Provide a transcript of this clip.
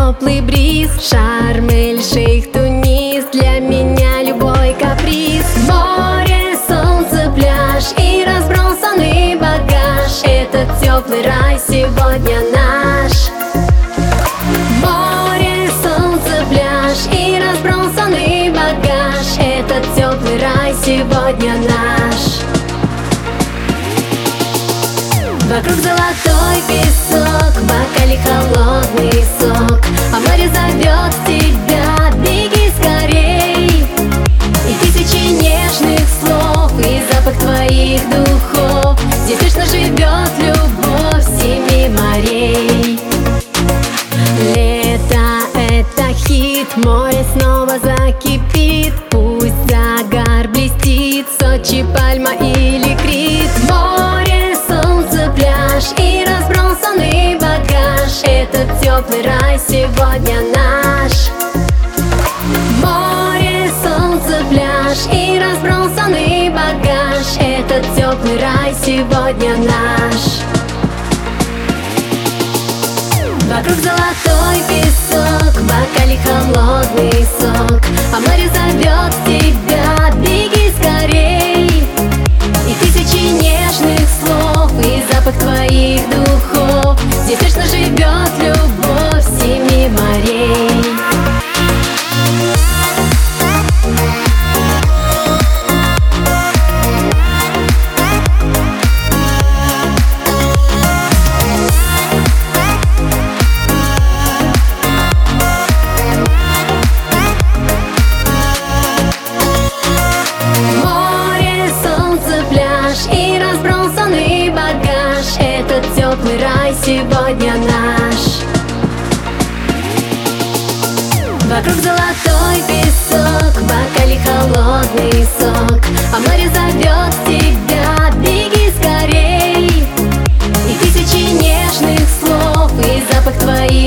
теплый бриз. Шарм-эль-Шейх, Тунис, для меня любой каприз. Море, солнце, пляж и разбросанный багаж. Этот теплый рай сегодня наш. Море, солнце, пляж и разбросанный багаж. Этот теплый рай сегодня наш. Вокруг золотой песок, в бокале холодный сок, а море зовет тебя, беги скорей. И тысячи нежных слов, и запах твоих духов. Здесь точно живет любовь семи морей. Лето — это хит, море снова закипит. Пусть загар блестит, Сочи, Пальма или Крит. Море, солнце, пляж и разбросанный багаж. Этот теплый рай сегодня наш. Море, солнце, пляж и разбросанный багаж. Этот теплый рай сегодня наш. Вокруг золотой песок, в бокале холодный сок, а море зовет тебя, беги скорей. И тысячи нежных слов, и запах твоих духов. Здесь точно живет любовь семи морей. Теплый рай сегодня наш. Вокруг золотой песок, в бокале холодный сок, а море зовет тебя, беги скорей. И тысячи нежных слов, и запах твоих